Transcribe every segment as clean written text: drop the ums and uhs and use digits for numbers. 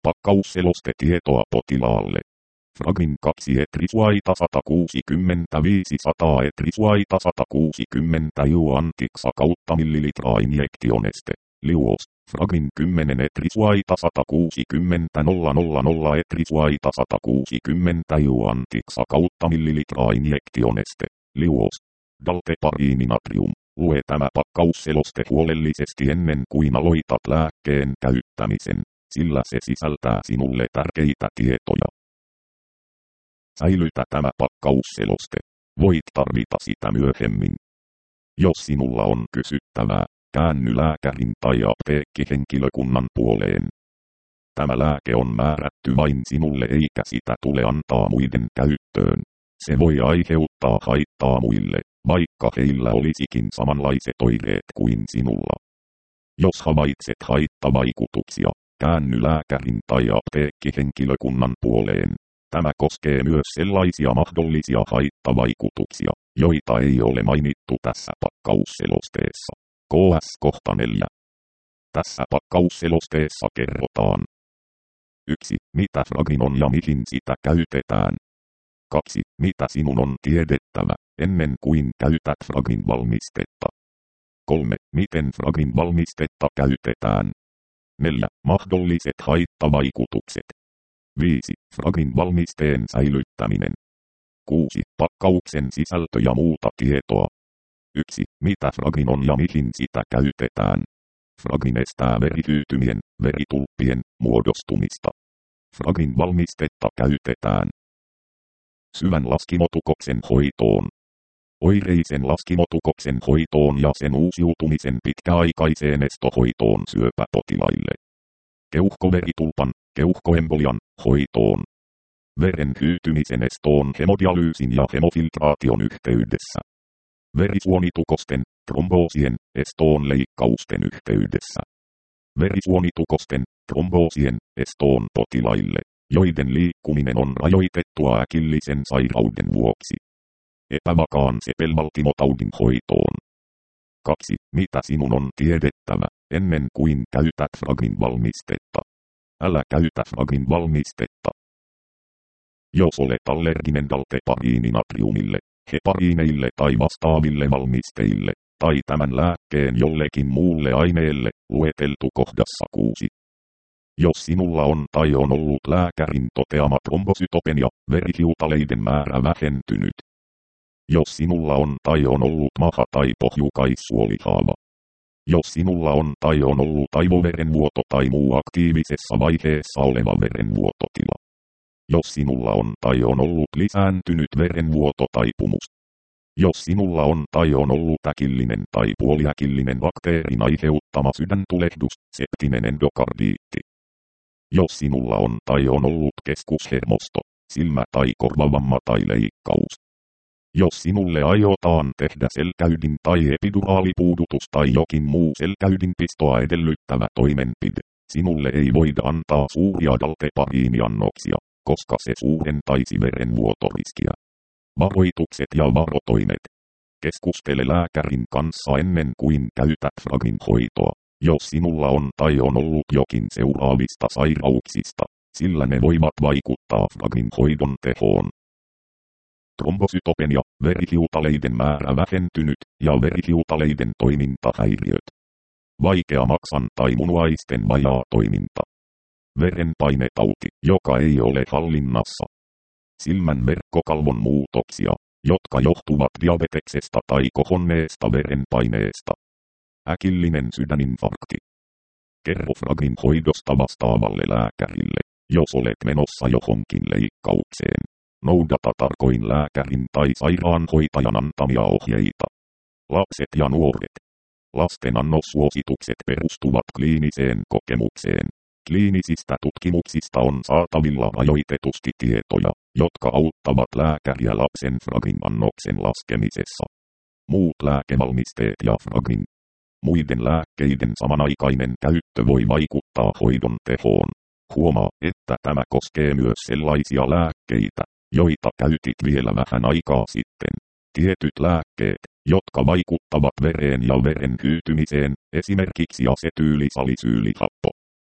Pakkausselostetietoa potilaalle. Fragin 2 etrisuaita 165 100 etrisuaita 160 juantiksa kautta millilitraa injektioneste. Liuos. Fragin 10 etrisuaita 160 000 etrisuaita 160 juantiksa kautta millilitraa injektioneste. Liuos. Daltepariininatrium. Lue tämä pakkausseloste huolellisesti ennen kuin aloitat lääkkeen käyttämisen, sillä se sisältää sinulle tärkeitä tietoja. Säilytä tämä pakkausseloste. Voit tarvita sitä myöhemmin. Jos sinulla on kysyttävää, käänny lääkärin tai apteekkihenkilökunnan puoleen. Tämä lääke on määrätty vain sinulle eikä sitä tule antaa muiden käyttöön. Se voi aiheuttaa haittaa muille, vaikka heillä olisikin samanlaiset oireet kuin sinulla. Jos havaitset haittavaikutuksia, käänny lääkärin tai apteekkihenkilökunnan puoleen. Tämä koskee myös sellaisia mahdollisia haittavaikutuksia, joita ei ole mainittu tässä pakkausselosteessa. KS kohta 4. Tässä pakkausselosteessa kerrotaan. 1. Mitä fragin on ja mihin sitä käytetään. 2. Mitä sinun on tiedettävä, ennen kuin käytät fragin valmistetta. 3. Miten fragin valmistetta käytetään. 4. Mahdolliset haittavaikutukset. 5. Fragin valmisteen säilyttäminen. 6. Pakkauksen sisältö ja muuta tietoa. 1. Mitä fragin on ja mihin sitä käytetään. Fragin estää verihyytymien, veritulppien muodostumista. Fragin valmistetta käytetään syvän laskimotukoksen hoitoon, oireisen laskimotukoksen hoitoon ja sen uusiutumisen pitkäaikaiseen estohoitoon syöpäpotilaille, keuhkoveritulpan, keuhkoembolian hoitoon, veren hyytymisen estoon hemodialyysin ja hemofiltraation yhteydessä, verisuonitukosten, tromboosien estoon leikkausten yhteydessä, verisuonitukosten, tromboosien estoon potilaille, joiden liikkuminen on rajoitettua äkillisen sairauden vuoksi. Epävakaan sepelvaltimotaudin hoitoon. 2. Mitä sinun on tiedettävä, ennen kuin käytät fragin valmistetta. Älä käytä fragin valmistetta. Jos olet allerginen daltepariininatriumille, hepariineille tai vastaaville valmisteille, tai tämän lääkkeen jollekin muulle aineelle, lueteltu kohdassa 6. Jos sinulla on tai on ollut lääkärin toteama trombosytopenia, verihiutaleiden määrä vähentynyt. Jos sinulla on tai on ollut maha- tai pohjukaissuolihaava. Jos sinulla on tai on ollut aivoverenvuoto tai muu aktiivisessa vaiheessa oleva verenvuototila. Jos sinulla on tai on ollut lisääntynyt verenvuototaipumus. Jos sinulla on tai on ollut äkillinen tai puoliäkillinen bakteerin aiheuttama sydäntulehdus, septinen endokardiitti. Jos sinulla on tai on ollut keskushermosto, silmä- tai korvavamma tai leikkaus. Jos sinulle aiotaan tehdä selkäydin tai epiduraalipuudutus tai jokin muu selkäydinpistoa edellyttävä toimenpide, sinulle ei voida antaa suuria daltepariiniannoksia, koska se suurentaisi verenvuotoriskiä. Varoitukset ja varotoimet. Keskustele lääkärin kanssa ennen kuin käytät fragin hoitoa, jos sinulla on tai on ollut jokin seuraavista sairauksista, sillä ne voivat vaikuttaa fragin hoidon tehoon. Trombosytopenia, verihiutaleiden määrä vähentynyt ja verihiutaleiden toimintahäiriöt. Vaikea maksan tai munuaisten vajaa toiminta. Verenpainetauti, joka ei ole hallinnassa. Silmän verkkokalvon muutoksia, jotka johtuvat diabeteksesta tai kohonneesta verenpaineesta. Äkillinen sydäninfarkti. Kerro fragin hoidosta vastaavalle lääkärille, jos olet menossa johonkin leikkaukseen. Noudata tarkoin lääkärin tai sairaanhoitajan antamia ohjeita. Lapset ja nuoret. Lasten annossuositukset perustuvat kliiniseen kokemukseen. Kliinisistä tutkimuksista on saatavilla rajoitetusti tietoja, jotka auttavat lääkäriä lapsen fragin annoksen laskemisessa. Muut lääkevalmisteet ja fragin. Muiden lääkkeiden samanaikainen käyttö voi vaikuttaa hoidon tehoon. Huomaa, että tämä koskee myös sellaisia lääkkeitä, joita käytit vielä vähän aikaa sitten. Tietyt lääkkeet, jotka vaikuttavat vereen ja veren hyytymiseen, esimerkiksi asetyylisalisyylihappo.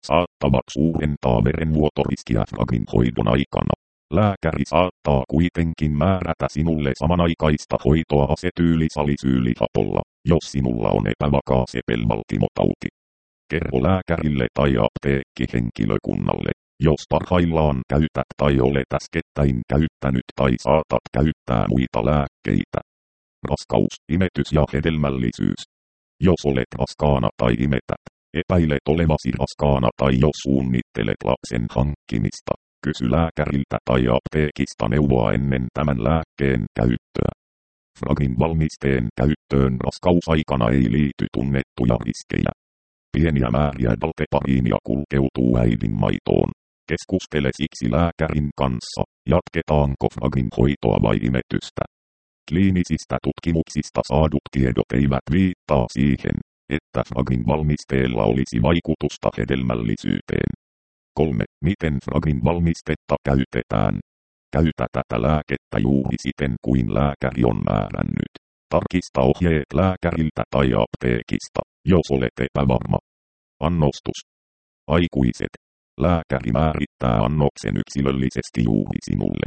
saattavat suurentaa verenvuotoriskiä fragin hoidon aikana. Lääkäri saattaa kuitenkin määrätä sinulle samanaikaista hoitoa asetyylisalisylihapolla, jos sinulla on epävakaa sepelvaltimotauti. Kerro lääkärille tai apteekkihenkilökunnalle, jos parhaillaan käytät tai olet äskettäin käyttänyt tai saatat käyttää muita lääkkeitä. Raskaus, imetys ja hedelmällisyys. Jos olet raskaana tai imetät, epäilet olevasi raskaana tai jos suunnittelet lapsen hankkimista, kysy lääkäriltä tai apteekista neuvoa ennen tämän lääkkeen käyttöä. Fragin valmisteen käyttöön raskausaikana ei liity tunnettuja riskejä. Pieniä määriä daltepariinia kulkeutuu äidin maitoon. Keskustele siksi lääkärin kanssa, jatketaanko fragin hoitoa vai imetystä. Kliinisistä tutkimuksista saadut tiedot eivät viittaa siihen, että fragin valmisteella olisi vaikutusta hedelmällisyyteen. 3. Miten fragin valmistetta käytetään? Käytä tätä lääkettä juuri siten kuin lääkäri on määrännyt. Tarkista ohjeet lääkäriltä tai apteekista, jos olet epävarma. Annostus. Aikuiset. Lääkäri määrittää annoksen yksilöllisesti juuri sinulle.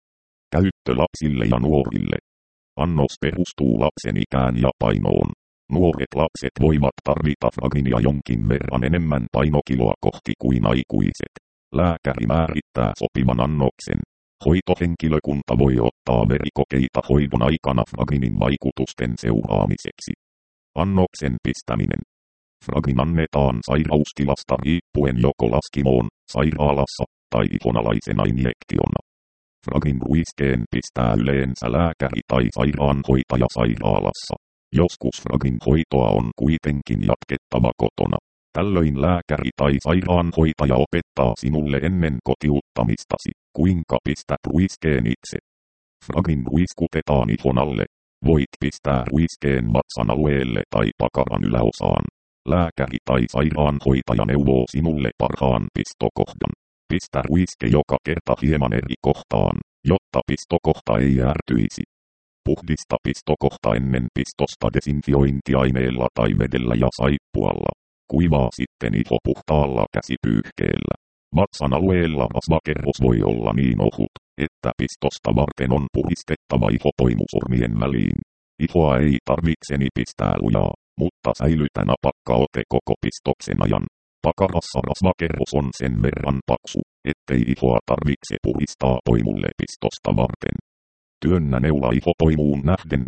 Käyttö lapsille ja nuorille. Annos perustuu lapsen ikään ja painoon. Nuoret lapset voivat tarvita fraginia jonkin verran enemmän painokiloa kohti kuin aikuiset. Lääkäri määrittää sopivan annoksen. Hoitohenkilökunta voi ottaa verikokeita hoidon aikana fraginin vaikutusten seuraamiseksi. Annoksen pistäminen. Fragin annetaan sairaustilasta riippuen joko laskimoon, sairaalassa tai ihonalaisena injektiona. Fragin ruiskeen pistää yleensä lääkäri tai sairaanhoitaja sairaalassa. Joskus fragin hoitoa on kuitenkin jatkettava kotona. Tällöin lääkäri tai sairaanhoitaja opettaa sinulle ennen kotiuttamistasi, kuinka pistät ruiskeen itse. Fragin ruiskutetaan ihon alle. Voit pistää ruiskeen vatsan alueelle tai pakaran yläosaan. Lääkäri tai sairaanhoitaja neuvoo sinulle parhaan pistokohdan. Pistä ruiske joka kerta hieman eri kohtaan, jotta pistokohta ei ärtyisi. Puhdista pistokohta ennen pistosta desinfiointiaineella tai vedellä ja saippualla. Kuivaa sitten iho puhtaalla käsipyyhkeellä. Vatsan alueella rasvakerros voi olla niin ohut, että pistosta varten on puristettava iho poimusormien väliin. Ihoa ei tarvitse nipistää lujaa, mutta säilytä napakkaote koko pistoksen ajan. Pakarassa rasvakerros on sen verran paksu, ettei ihoa tarvitse puristaa poimulle pistosta varten. Työnnä neula ihopoimuun nähden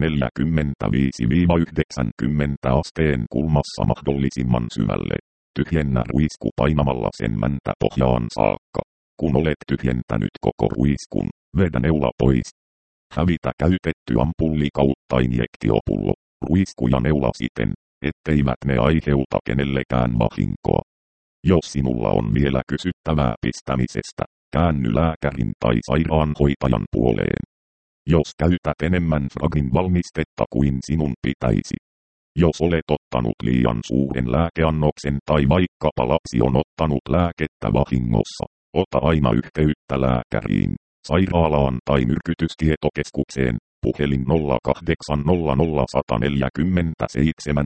45-90 asteen kulmassa mahdollisimman syvälle. Tyhjennä ruisku painamalla sen mäntäpohjaan saakka. Kun olet tyhjentänyt koko ruiskun, vedä neula pois. Hävitä käytetty ampulli kautta injektiopullo, ruisku ja neula siten, etteivät ne aiheuta kenellekään vahinkoa. Jos sinulla on vielä kysyttävää pistämisestä, käänny lääkärin tai sairaanhoitajan puoleen. Jos käytät enemmän fragin valmistetta kuin sinun pitäisi. Jos olet ottanut liian suuren lääkeannoksen tai vaikkapa lapsi on ottanut lääkettä vahingossa, ota aina yhteyttä lääkäriin, sairaalaan tai myrkytystietokeskukseen, puhelin 0800 147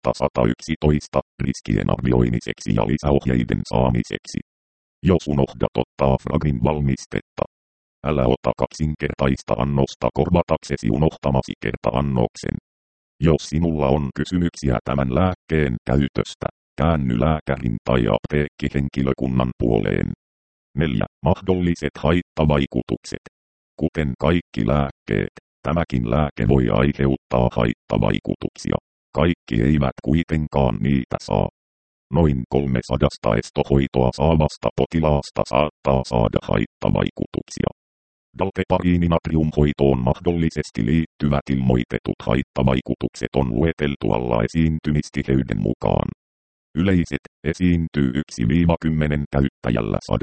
111 riskien arvioimiseksi ja lisäohjeiden saamiseksi. Jos unohdat ottaa fragin valmistetta, älä ota kaksinkertaista annosta korvataksesi unohtamasi kerta-annoksen. Jos sinulla on kysymyksiä tämän lääkkeen käytöstä, käänny lääkärin tai apteekkihenkilökunnan puoleen. 4. Mahdolliset haittavaikutukset. Kuten kaikki lääkkeet, tämäkin lääke voi aiheuttaa haittavaikutuksia. Kaikki eivät kuitenkaan niitä saa. Noin 300 estohoitoa saavasta potilaasta saattaa saada haittavaikutuksia. Daltepariininatriumhoitoon mahdollisesti liittyvät ilmoitetut haittavaikutukset on lueteltu alla esiintymistiheyden mukaan. Yleiset esiintyy 1-10 käyttäjällä 100.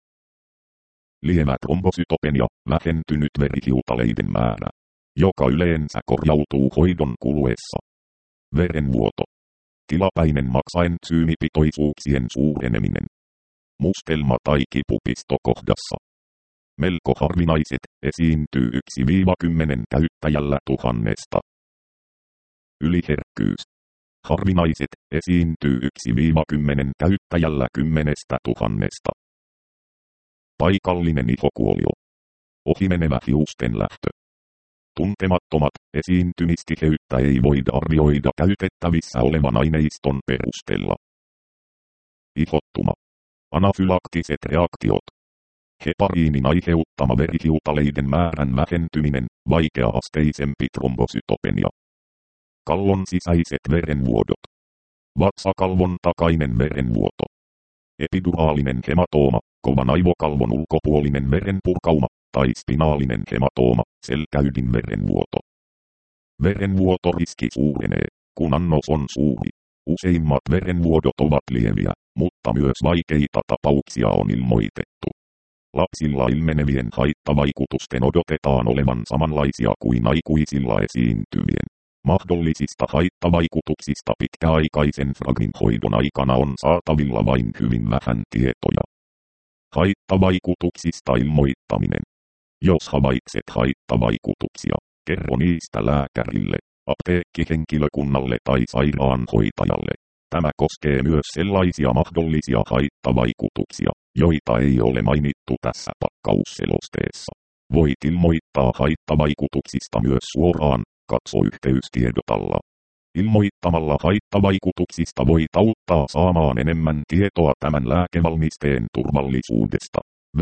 Lievä trombosytopenia, vähentynyt verihiutaleiden määrä, joka yleensä korjautuu hoidon kuluessa. Verenvuoto. Tilapäinen maksaensyymipitoisuuksien suureneminen. Mustelma tai kipu pistokohdassa. Melko harvinaiset, esiintyy 1-10 käyttäjällä 1000. Yliherkkyys. Harvinaiset, esiintyy 1-10 käyttäjällä 10 000. Paikallinen ihokuolio. Ohimenevä hiusten lähtö. Tuntemattomat, esiintymistiheyttä ei voida arvioida käytettävissä olevan aineiston perusteella. Ihottuma. Anafylaktiset reaktiot. Hepariinin aiheuttama verihiutaleiden määrän vähentyminen, vaikea-asteisempi trombosytopenia. Kallon sisäiset verenvuodot. Vatsakalvon takainen verenvuoto. Epiduraalinen hematooma, kovan aivokalvon ulkopuolinen verenpurkauma, tai spinaalinen hematooma, selkäydin verenvuoto. Verenvuotoriski suurenee, kun annos on suuri. Useimmat verenvuodot ovat lieviä, mutta myös vaikeita tapauksia on ilmoitettu. Lapsilla ilmenevien haittavaikutusten odotetaan olevan samanlaisia kuin aikuisilla esiintyvien. Mahdollisista haittavaikutuksista pitkäaikaisen Fragmin hoidon aikana on saatavilla vain hyvin vähän tietoja. Haittavaikutuksista ilmoittaminen. Jos havaitset haittavaikutuksia, kerro niistä lääkärille, apteekkihenkilökunnalle tai sairaanhoitajalle. Tämä koskee myös sellaisia mahdollisia haittavaikutuksia, joita ei ole mainittu tässä pakkausselosteessa. Voit ilmoittaa haittavaikutuksista myös suoraan, katso yhteystiedot alla. Ilmoittamalla haittavaikutuksista voit auttaa saamaan enemmän tietoa tämän lääkevalmisteen turvallisuudesta.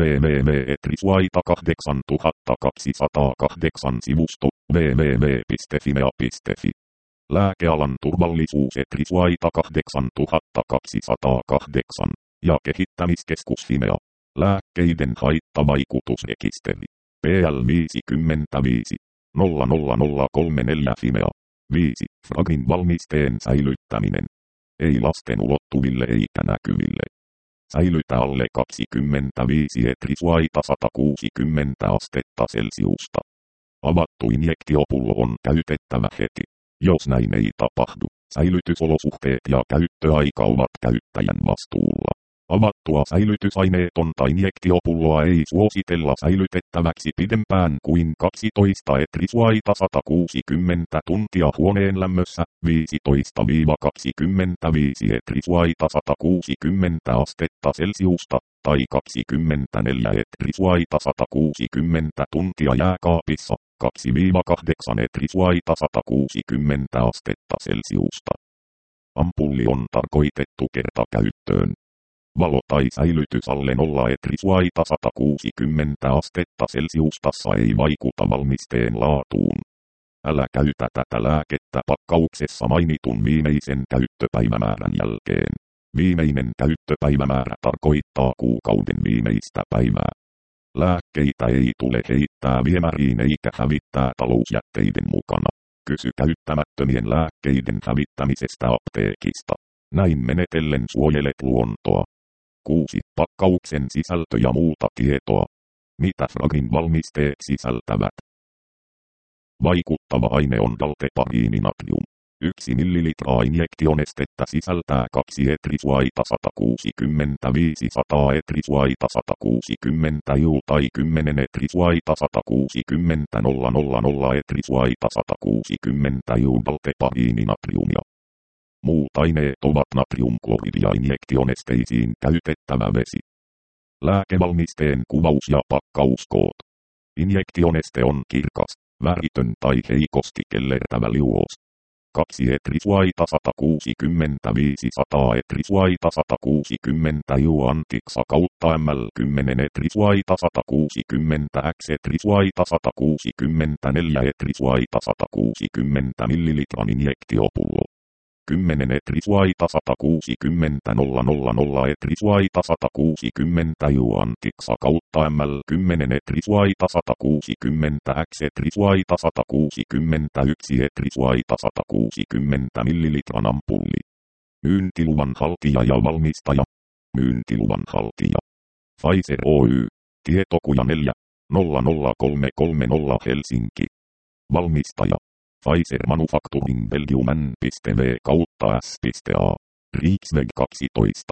www.etriswaita8208 sivusto www.fimea.fi. Lääkealan turvallisuus Etriswaita 8208 ja kehittämiskeskus Fimea. Lääkkeiden haittavaikutusrekisteri. PL 55 00034 Fimea. 5. Fragmin valmisteen säilyttäminen. Ei lasten ulottuville eikä näkyville. Säilytä alle 25 Etriswaita 160 astetta Celsiusta. Avattu injektiopullo on käytettävä heti. Jos näin ei tapahdu, säilytysolosuhteet ja käyttöaika ovat käyttäjän vastuulla. Avattua säilytysaineetonta injektiopulloa ei suositella säilytettäväksi pidempään kuin 12 Etriswaita 160 tuntia huoneen lämmössä, 15-25 Etriswaita 160 astetta Celsiusta, tai 24 Etriswaita 160 tuntia jääkaapissa, 2-8 Etriswaita 160 astetta Celsiusta. Ampulli on tarkoitettu kertakäyttöön. Valo tai säilytys alle 0 Etriswaita 160 astetta Celsiustassa ei vaikuta valmisteen laatuun. Älä käytä tätä lääkettä pakkauksessa mainitun viimeisen käyttöpäivämäärän jälkeen. Viimeinen käyttöpäivämäärä tarkoittaa kuukauden viimeistä päivää. Lääkkeitä ei tule heittää viemäriin eikä hävittää talousjätteiden mukana. Kysy käyttämättömien lääkkeiden hävittämisestä apteekista. Näin menetellen suojelet luontoa. 6. Pakkauksen sisältö ja muuta tietoa. Mitä Fragmin valmisteet sisältävät? Vaikuttava aine on daltepariininatrium. 1 ml injektionestettä sisältää 2 Etriswaita 160 500 Etriswaita 160 iu tai 10 Etriswaita 160 000 Etriswaita 160 iu daltepariininatriumia. Muut aineet ovat natriumkloridi ja injektionesteisiin käytettävä vesi. Lääkevalmisteen kuvaus ja pakkauskoot. Injektioneste on kirkas, väritön tai heikosti kellertävä liuos. 2 Etriswaita 160 500 Etriswaita 160 iu antiksa kautta ml 10 Etriswaita 160 x Etriswaita 164 Etriswaita 160 ml injektiopullo. 10 Etriswaita 160 000 Etriswaita 160 iu antiksa kautta ml 10 Etriswaita 160 x Etriswaita 161 Etriswaita 160 ml ampulli. Myyntiluvan haltija ja valmistaja. Myyntiluvan haltija. Pfizer Oy. Tietokuja 4 00330 Helsinki. Valmistaja. Pfizer Manufacturing Belgium N.V/S.A. Rijksweg 12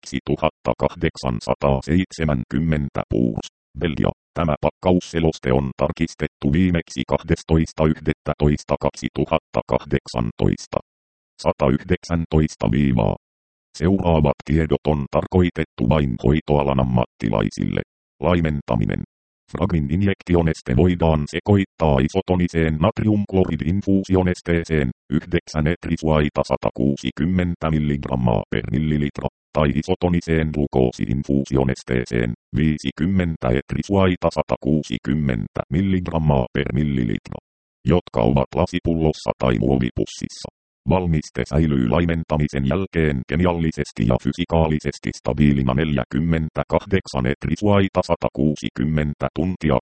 2870 Puurs, Belgia. Tämä pakkausseloste on tarkistettu viimeksi 12.11.2018. 119 viivaa. Seuraavat tiedot on tarkoitettu vain hoitoalan ammattilaisille. Laimentaminen. Fragmin injektioneste voidaan sekoittaa isotoniseen natriumkloridinfuusionesteeseen 9 etrisuaita 160 mg per millilitra tai isotoniseen glukoosiinfuusionesteeseen 50 etrisuaita 160 mg per millilitra, jotka ovat lasipullossa tai muovipussissa. Valmiste säilyy laimentamisen jälkeen kemiallisesti ja fysikaalisesti stabiilina 48 etrisuaita 160 tuntia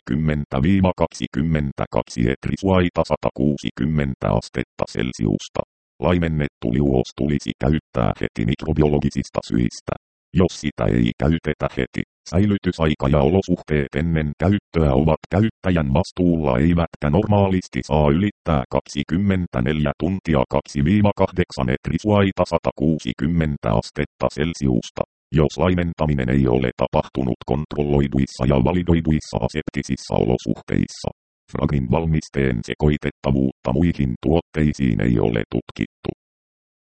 20–22 etrisuaita 160 astetta Celsiusta. Laimennettu liuos tulisi käyttää heti mikrobiologisista syistä. Jos sitä ei käytetä heti, säilytysaika ja olosuhteet ennen käyttöä ovat käyttäjän vastuulla eivätkä normaalisti saa ylittää 24 tuntia 2–8 etrisuaita 160 astetta Celsiusta, jos laimentaminen ei ole tapahtunut kontrolloiduissa ja validoiduissa aseptisissa olosuhteissa. Fragmin valmisteen sekoitettavuutta muihin tuotteisiin ei ole tutkittu.